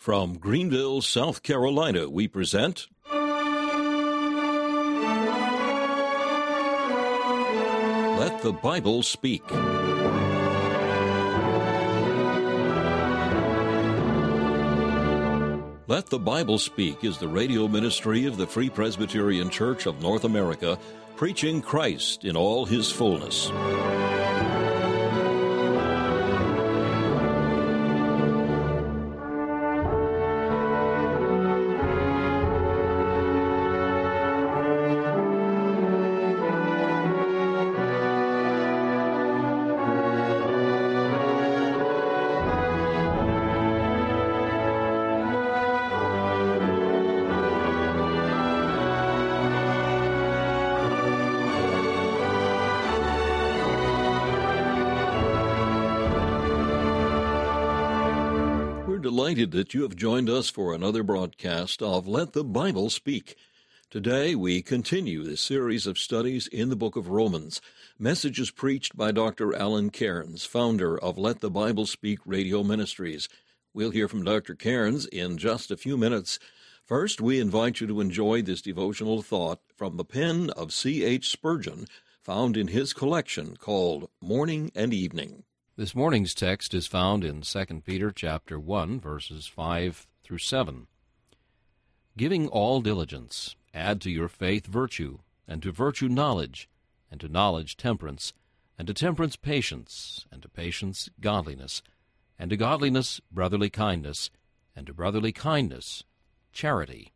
From Greenville, South Carolina, we present Let the Bible Speak. Let the Bible Speak is the radio ministry of the Free Presbyterian Church of North America, preaching Christ in all his fullness. Delighted that you have joined us for another broadcast of Let the Bible Speak. Today we continue this series of studies in the book of Romans, messages preached by Dr. Alan Cairns, founder of Let the Bible Speak Radio Ministries. We'll hear from Dr. Cairns in just a few minutes. First, we invite you to enjoy this devotional thought from the pen of C.H. Spurgeon, found in his collection called Morning and Evening. This morning's text is found in 2 Peter chapter 1, verses 5 through 7. Giving all diligence, add to your faith virtue, and to virtue knowledge, and to knowledge temperance, and to temperance patience, and to patience godliness, and to godliness brotherly kindness, and to brotherly kindness charity.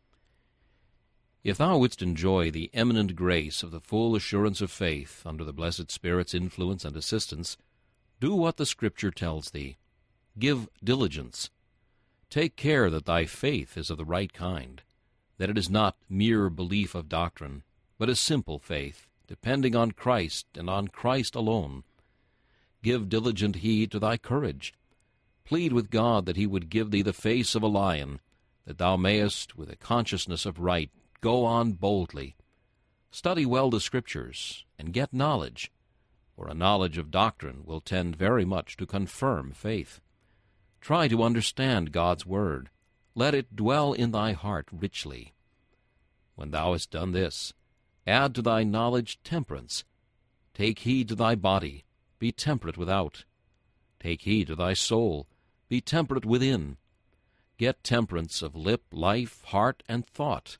If thou wouldst enjoy the eminent grace of the full assurance of faith under the blessed Spirit's influence and assistance, do what the Scripture tells thee. Give diligence. Take care that thy faith is of the right kind, that it is not mere belief of doctrine, but a simple faith, depending on Christ and on Christ alone. Give diligent heed to thy courage. Plead with God that he would give thee the face of a lion, that thou mayest, with a consciousness of right, go on boldly. Study well the Scriptures, and get knowledge, for a knowledge of doctrine will tend very much to confirm faith. Try to understand God's Word. Let it dwell in thy heart richly. When thou hast done this, add to thy knowledge temperance. Take heed to thy body, be temperate without. Take heed to thy soul, be temperate within. Get temperance of lip, life, heart, and thought.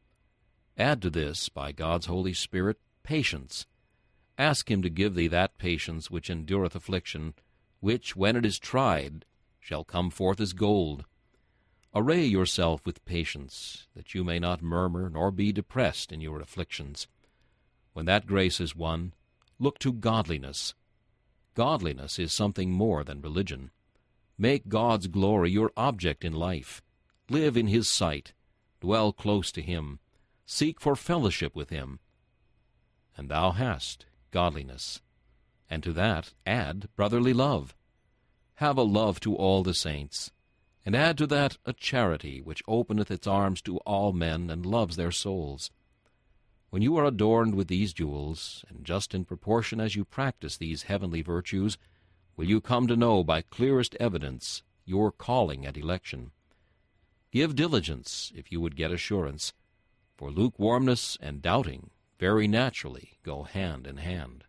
Add to this, by God's Holy Spirit, patience. Ask him to give thee that patience which endureth affliction, which, when it is tried, shall come forth as gold. Array yourself with patience, that you may not murmur nor be depressed in your afflictions. When that grace is won, look to godliness. Godliness is something more than religion. Make God's glory your object in life. Live in his sight. Dwell close to him. Seek for fellowship with him. And thou hast godliness, and to that add brotherly love. Have a love to all the saints, and add to that a charity which openeth its arms to all men and loves their souls. When you are adorned with these jewels, and just in proportion as you practice these heavenly virtues, will you come to know by clearest evidence your calling and election. Give diligence if you would get assurance, for lukewarmness and doubting very naturally go hand in hand.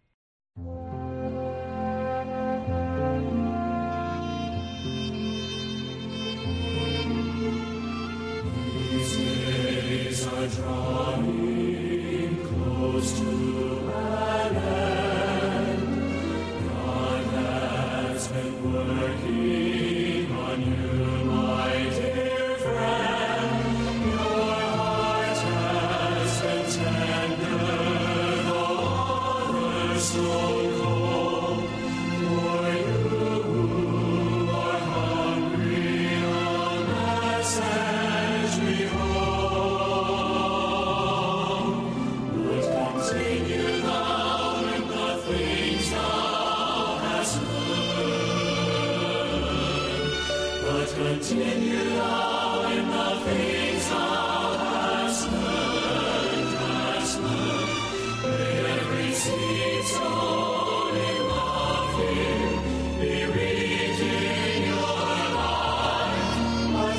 These days are drawing close to an end. God has been working on you, my dear friend. Your heart has been tender, though others so cold. For you who are hungry on that century home, would continue thou in the things thou hast learned. But continue thou in the things thou hast learned. May every seed sown in love here be reaped in your life.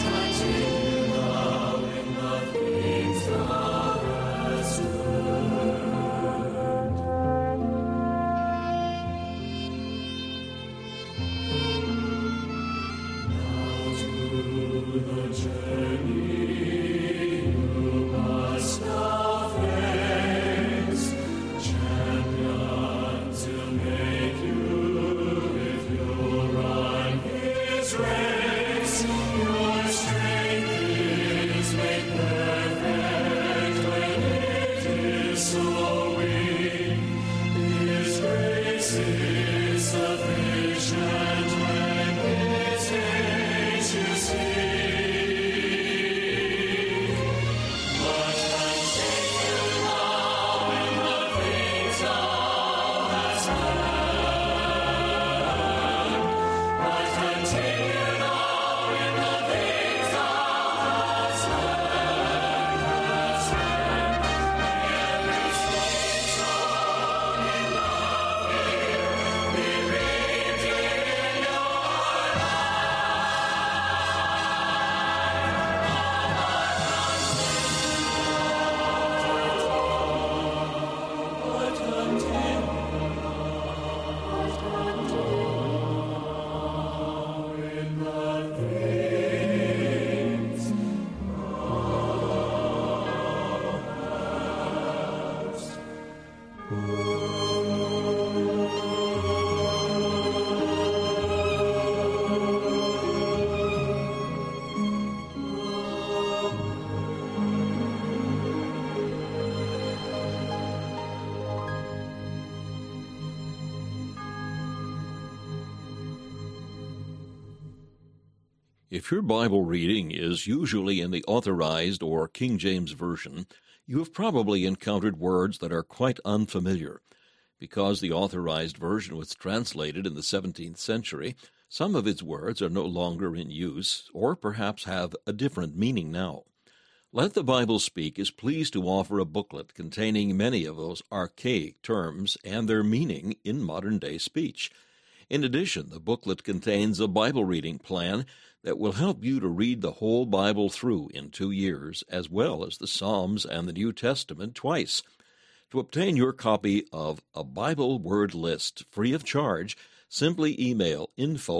If your Bible reading is usually in the Authorized or King James Version, you have probably encountered words that are quite unfamiliar. Because the Authorized Version was translated in the 17th century, some of its words are no longer in use, or perhaps have a different meaning now. Let the Bible Speak is pleased to offer a booklet containing many of those archaic terms and their meaning in modern-day speech. In addition, the booklet contains a Bible reading plan that will help you to read the whole Bible through in 2 years, as well as the Psalms and the New Testament twice. To obtain your copy of A Bible Word List free of charge, simply email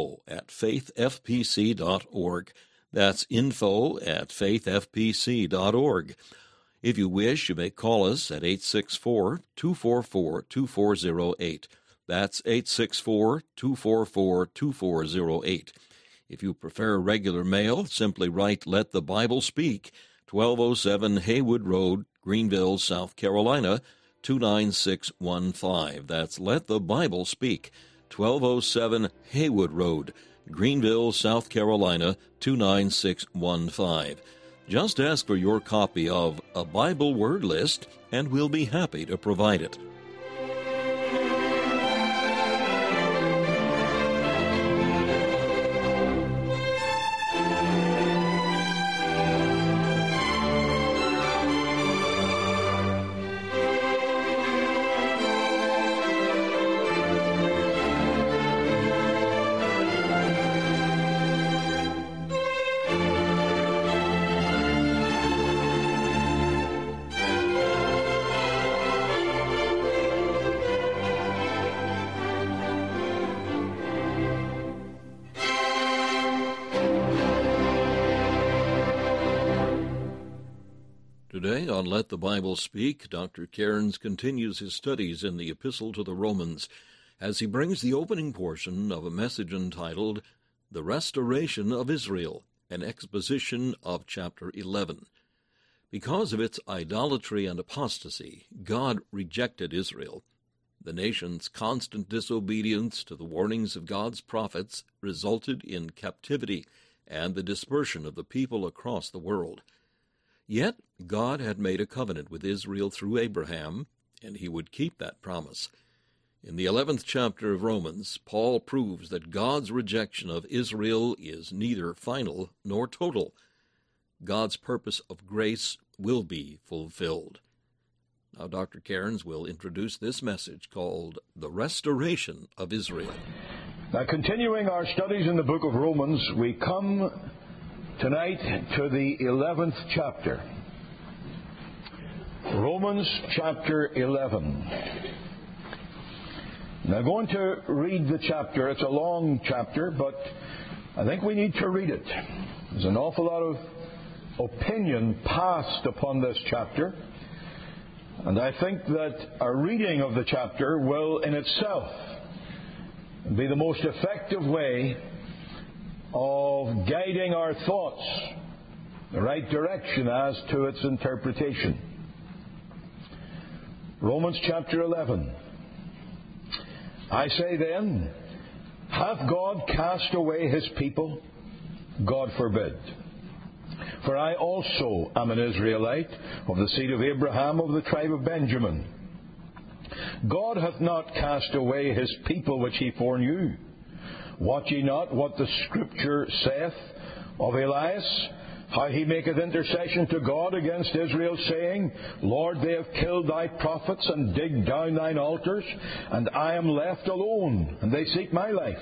info@faithfpc.org. That's info@faithfpc.org. If you wish, you may call us at 864-244-2408. That's 864-244-2408. If you prefer regular mail, simply write Let the Bible Speak, 1207 Haywood Road, Greenville, South Carolina, 29615. That's Let the Bible Speak, 1207 Haywood Road, Greenville, South Carolina, 29615. Just ask for your copy of A Bible Word List, and we'll be happy to provide it. Today on Let the Bible Speak, Dr. Cairns continues his studies in the Epistle to the Romans as he brings the opening portion of a message entitled The Restoration of Israel, an exposition of chapter 11. Because of its idolatry and apostasy, God rejected Israel. The nation's constant disobedience to the warnings of God's prophets resulted in captivity and the dispersion of the people across the world. Yet God had made a covenant with Israel through Abraham, and he would keep that promise. In the 11th chapter of Romans, Paul proves that God's rejection of Israel is neither final nor total. God's purpose of grace will be fulfilled. Now Dr. Cairns will introduce this message called The Restoration of Israel. Now, continuing our studies in the book of Romans, we come tonight to the 11th chapter. Romans chapter 11. Now, I'm going to read the chapter. It's a long chapter, but I think we need to read it. There's an awful lot of opinion passed upon this chapter, and I think that a reading of the chapter will in itself be the most effective way of guiding our thoughts in the right direction as to its interpretation. Romans chapter 11. I say then, hath God cast away his people? God forbid. For I also am an Israelite, of the seed of Abraham, of the tribe of Benjamin. God hath not cast away his people which he foreknew. Wot ye not what the Scripture saith of Elias, how he maketh intercession to God against Israel, saying, Lord, they have killed thy prophets, and digged down thine altars, and I am left alone, and they seek my life.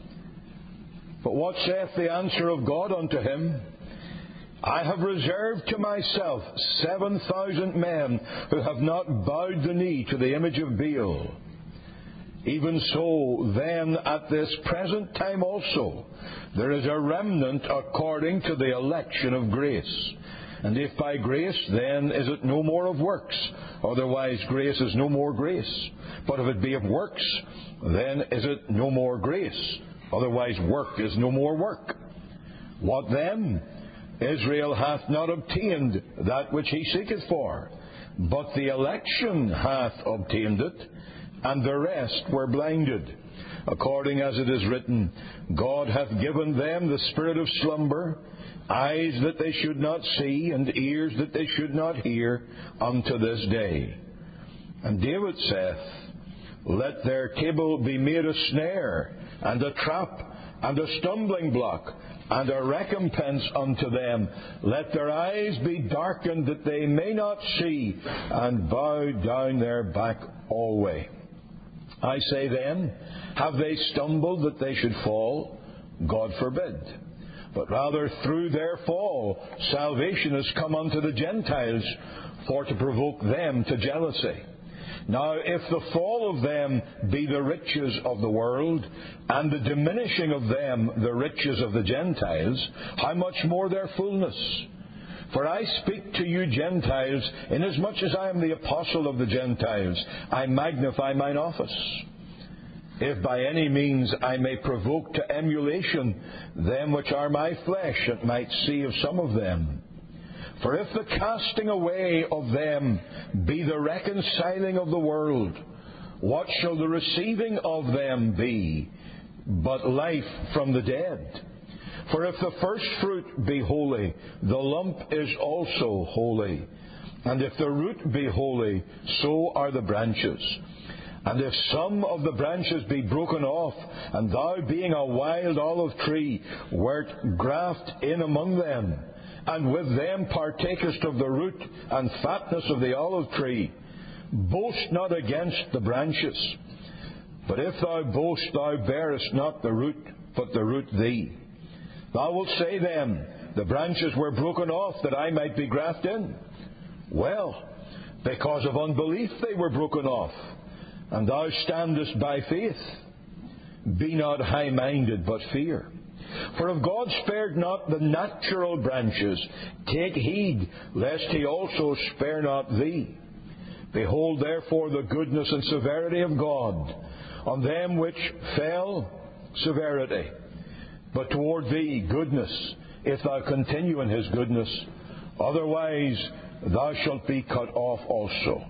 But what saith the answer of God unto him? I have reserved to myself 7,000 men who have not bowed the knee to the image of Baal. Even so, then, at this present time also, there is a remnant according to the election of grace. And if by grace, then is it no more of works. Otherwise grace is no more grace. But if it be of works, then is it no more grace. Otherwise work is no more work. What then? Israel hath not obtained that which he seeketh for, but the election hath obtained it, and the rest were blinded. According as it is written, God hath given them the spirit of slumber, eyes that they should not see, and ears that they should not hear, unto this day. And David saith, Let their table be made a snare, and a trap, and a stumbling block, and a recompense unto them. Let their eyes be darkened, that they may not see, and bow down their back alway. I say then, have they stumbled that they should fall? God forbid. But rather through their fall, salvation has come unto the Gentiles, for to provoke them to jealousy. Now, if the fall of them be the riches of the world, and the diminishing of them the riches of the Gentiles, how much more their fullness? For I speak to you Gentiles, inasmuch as I am the apostle of the Gentiles, I magnify mine office. If by any means I may provoke to emulation them which are my flesh, and might see of some of them. For if the casting away of them be the reconciling of the world, what shall the receiving of them be but life from the dead? For if the first fruit be holy, the lump is also holy. And if the root be holy, so are the branches. And if some of the branches be broken off, and thou being a wild olive tree, wert graft in among them, and with them partakest of the root and fatness of the olive tree, boast not against the branches. But if thou boast, thou bearest not the root, but the root thee. Thou wilt say then, the branches were broken off that I might be grafted in. Well, because of unbelief they were broken off, and thou standest by faith. Be not high-minded, but fear. For if God spared not the natural branches, take heed lest he also spare not thee. Behold therefore the goodness and severity of God. On them which fell, severity. But toward thee goodness, if thou continue in his goodness. Otherwise thou shalt be cut off also.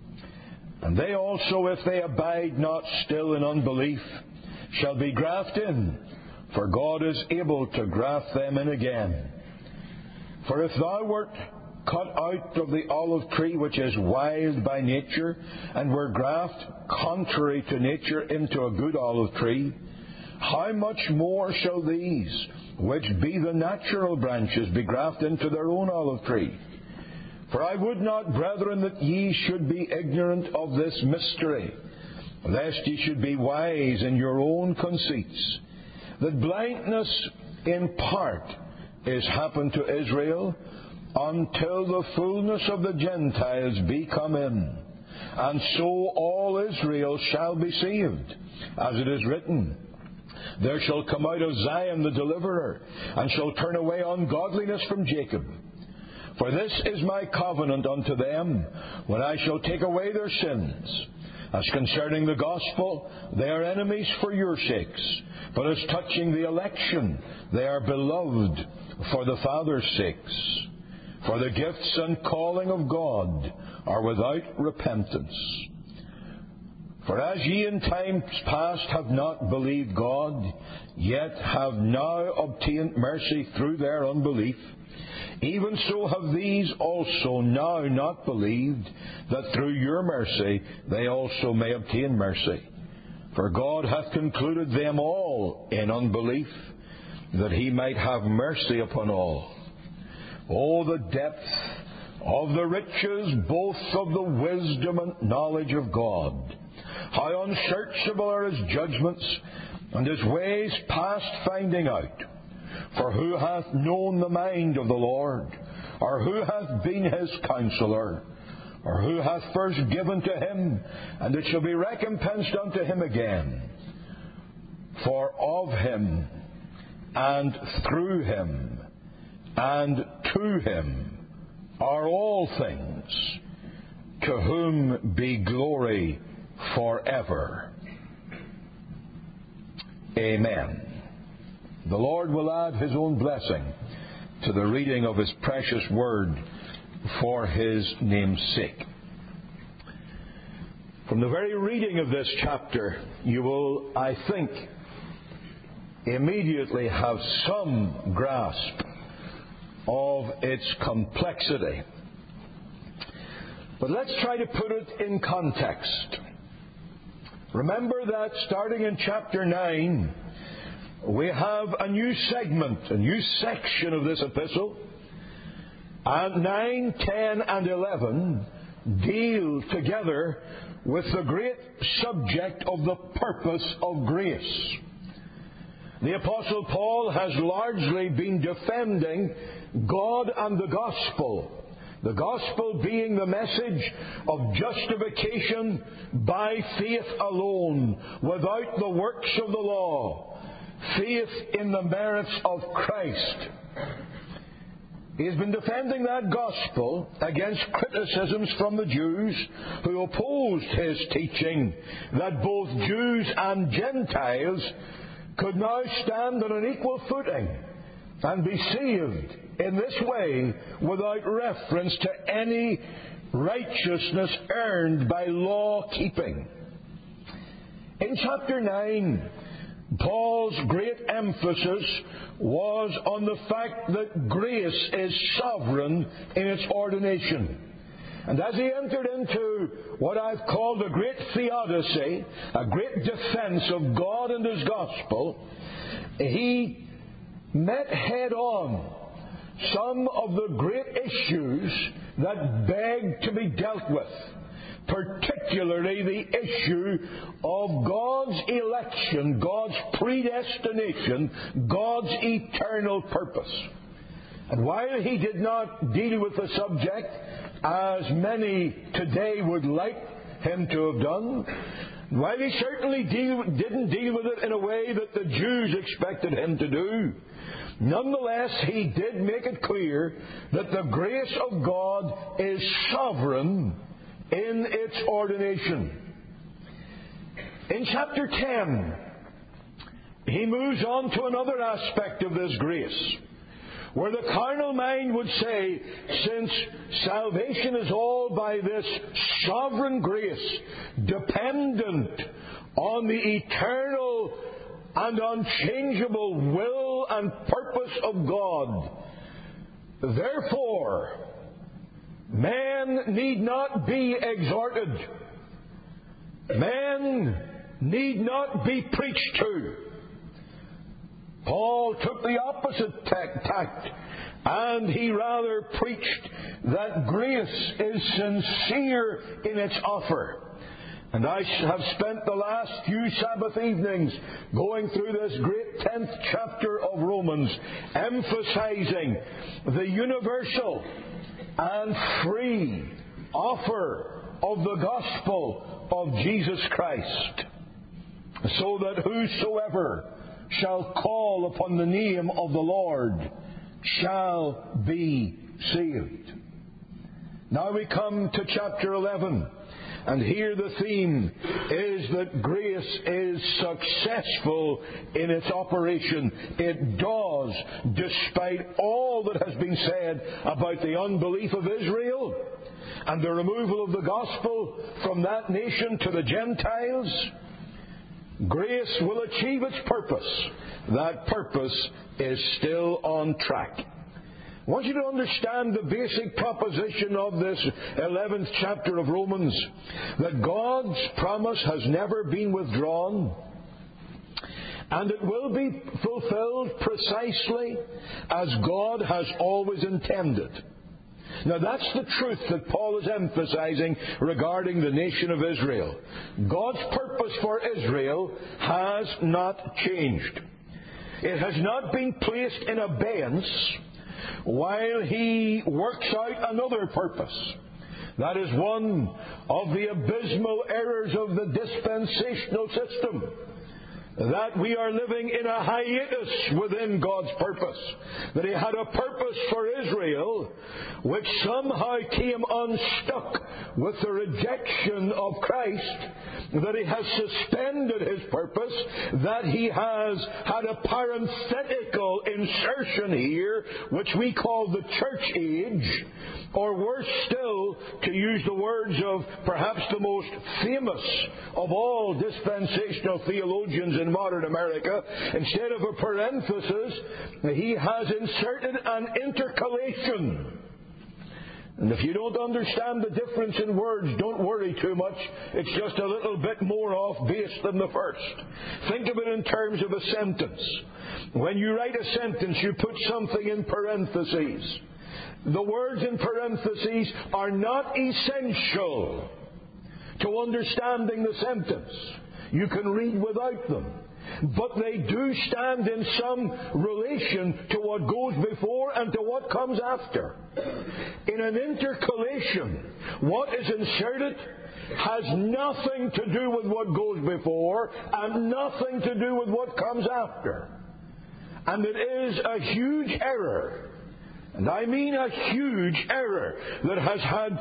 And they also, if they abide not still in unbelief, shall be grafted in, for God is able to graft them in again. For if thou wert cut out of the olive tree which is wild by nature, and were grafted contrary to nature into a good olive tree, how much more shall these, which be the natural branches, be grafted into their own olive tree? For I would not, brethren, that ye should be ignorant of this mystery, lest ye should be wise in your own conceits, that blindness in part is happened to Israel, until the fullness of the Gentiles be come in. And so all Israel shall be saved, as it is written, There shall come out of Zion the deliverer, and shall turn away ungodliness from Jacob. For this is my covenant unto them, when I shall take away their sins. As concerning the gospel, they are enemies for your sakes. But as touching the election, they are beloved for the Father's sakes. For the gifts and calling of God are without repentance. For as ye in times past have not believed God, yet have now obtained mercy through their unbelief, even so have these also now not believed, that through your mercy they also may obtain mercy. For God hath concluded them all in unbelief, that he might have mercy upon all. O the depth of the riches both of the wisdom and knowledge of God! How unsearchable are his judgments, and his ways past finding out! For who hath known the mind of the Lord? Or who hath been his counselor? Or who hath first given to him, and it shall be recompensed unto him again? For of him, and through him, and to him are all things, to whom be glory forever. Amen. The Lord will add his own blessing to the reading of his precious word for his name's sake. From the very reading of this chapter, you will, I think, immediately have some grasp of its complexity. But let's try to put it in context. Remember that starting in chapter 9, we have a new segment, a new section of this epistle. And 9, 10, and 11 deal together with the great subject of the purpose of grace. The Apostle Paul has largely been defending God and the gospel. The gospel being the message of justification by faith alone, without the works of the law. Faith in the merits of Christ. He has been defending that gospel against criticisms from the Jews who opposed his teaching that both Jews and Gentiles could now stand on an equal footing and be saved in this way without reference to any righteousness earned by law keeping. In chapter 9, Paul's great emphasis was on the fact that grace is sovereign in its ordination. And as he entered into what I've called a great theodicy, a great defense of God and his gospel, he met head on some of the great issues that begged to be dealt with, particularly the issue of God's election, God's predestination, God's eternal purpose. And while he did not deal with the subject as many today would like him to have done, while he certainly didn't deal with it in a way that the Jews expected him to do, nonetheless, he did make it clear that the grace of God is sovereign in its ordination. In chapter 10, he moves on to another aspect of this grace, where the carnal mind would say, since salvation is all by this sovereign grace, dependent on the eternal and unchangeable will and purpose of God, therefore, man need not be exhorted. Man need not be preached to. Paul took the opposite tact, and he rather preached that grace is sincere in its offer. And I have spent the last few Sabbath evenings going through this great 10th chapter of Romans, emphasizing the universal and free offer of the gospel of Jesus Christ, so that whosoever shall call upon the name of the Lord shall be saved. Now we come to chapter 11. And here the theme is that grace is successful in its operation. It does, despite all that has been said about the unbelief of Israel and the removal of the gospel from that nation to the Gentiles. Grace will achieve its purpose. That purpose is still on track. I want you to understand the basic proposition of this 11th chapter of Romans, that God's promise has never been withdrawn, and it will be fulfilled precisely as God has always intended. Now that's the truth that Paul is emphasizing regarding the nation of Israel. God's purpose for Israel has not changed. It has not been placed in abeyance while He works out another purpose. That is one of the abysmal errors of the dispensational system, that we are living in a hiatus within God's purpose. That He had a purpose for Israel which somehow came unstuck with the rejection of Christ, that He has suspended His purpose, that He has had a parenthetical insertion here, which we call the church age, or worse still, to use the words of perhaps the most famous of all dispensational theologians in modern America, instead of a parenthesis, he has inserted an intercalation. And if you don't understand the difference in words, don't worry too much. It's just a little bit more off base than the first. Think of it in terms of a sentence. When you write a sentence, you put something in parentheses. The words in parentheses are not essential to understanding the sentence. You can read without them. But they do stand in some relation to what goes before and to what comes after. In an intercalation, what is inserted has nothing to do with what goes before and nothing to do with what comes after. And it is a huge error, and I mean a huge error, that has had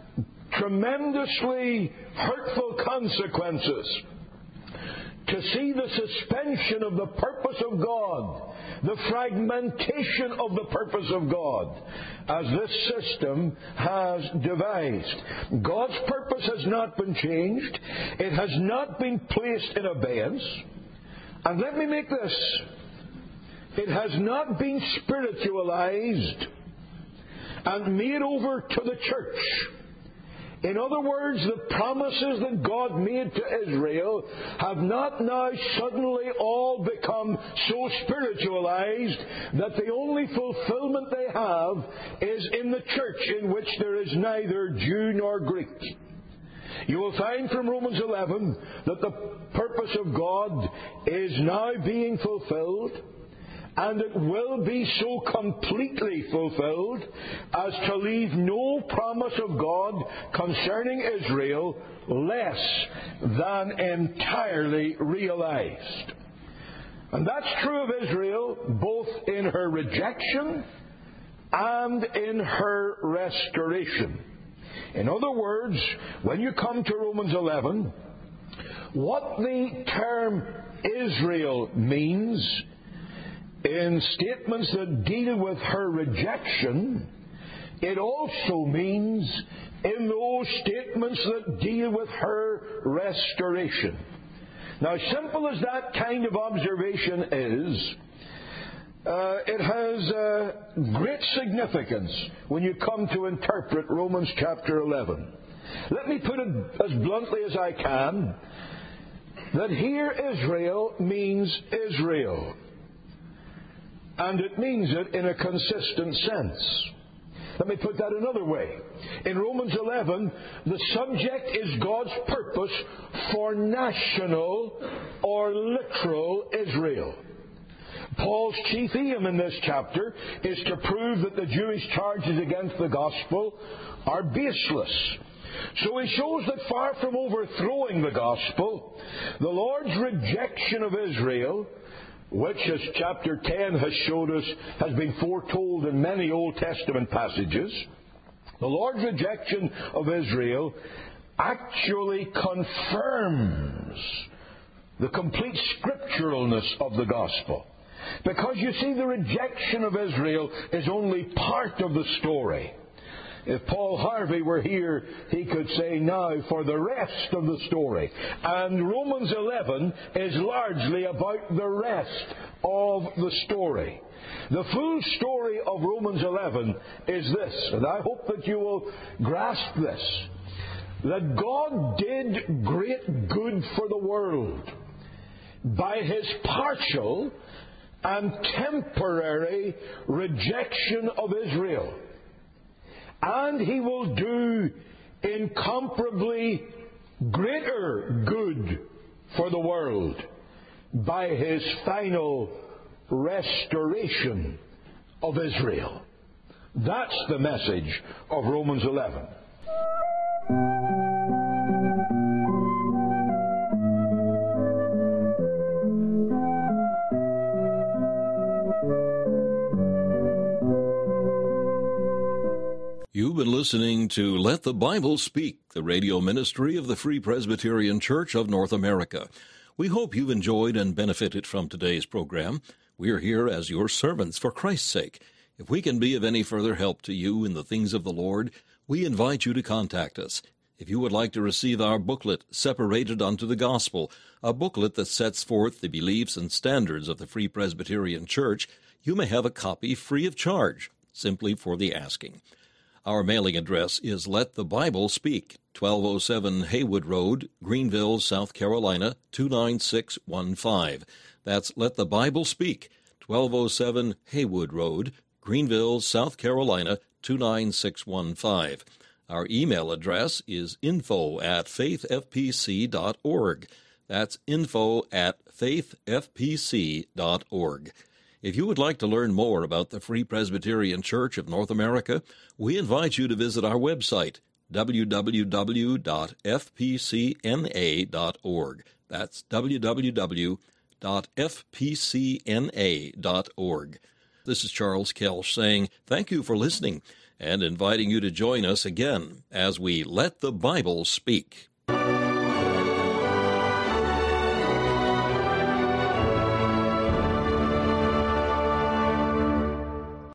tremendously hurtful consequences. To see the suspension of the purpose of God, the fragmentation of the purpose of God, as this system has devised. God's purpose has not been changed. It has not been placed in abeyance. And let me make this: it has not been spiritualized and made over to the church. In other words, the promises that God made to Israel have not now suddenly all become so spiritualized that the only fulfillment they have is in the church, in which there is neither Jew nor Greek. You will find from Romans 11 that the purpose of God is now being fulfilled, and it will be so completely fulfilled as to leave no promise of God concerning Israel less than entirely realized. And that's true of Israel both in her rejection and in her restoration. In other words, when you come to Romans 11, what the term Israel means in statements that deal with her rejection, it also means in those statements that deal with her restoration. Now, simple as that kind of observation is, it has great significance when you come to interpret Romans chapter 11. Let me put it as bluntly as I can, that here Israel means Israel. And it means it in a consistent sense. Let me put that another way. In Romans 11, the subject is God's purpose for national or literal Israel. Paul's chief aim in this chapter is to prove that the Jewish charges against the gospel are baseless. So he shows that far from overthrowing the gospel, the Lord's rejection of Israel which, as chapter 10 has showed us, has been foretold in many Old Testament passages, the Lord's rejection of Israel actually confirms the complete scripturalness of the gospel. Because you see, the rejection of Israel is only part of the story. If Paul Harvey were here, he could say now for the rest of the story. And Romans 11 is largely about the rest of the story. The full story of Romans 11 is this, and I hope that you will grasp this, that God did great good for the world by His partial and temporary rejection of Israel. And He will do incomparably greater good for the world by His final restoration of Israel. That's the message of Romans 11. You've been listening to Let the Bible Speak, the radio ministry of the Free Presbyterian Church of North America. We hope you've enjoyed and benefited from today's program. We are here as your servants for Christ's sake. If we can be of any further help to you in the things of the Lord, we invite you to contact us. If you would like to receive our booklet, Separated unto the Gospel, a booklet that sets forth the beliefs and standards of the Free Presbyterian Church, you may have a copy free of charge, simply for the asking. Our mailing address is Let the Bible Speak, 1207 Haywood Road, Greenville, South Carolina, 29615. That's Let the Bible Speak, 1207 Haywood Road, Greenville, South Carolina, 29615. Our email address is info@faithfpc.org. That's info@faithfpc.org. If you would like to learn more about the Free Presbyterian Church of North America, we invite you to visit our website, www.fpcna.org. That's www.fpcna.org. This is Charles Kelsch saying thank you for listening and inviting you to join us again as we Let the Bible Speak.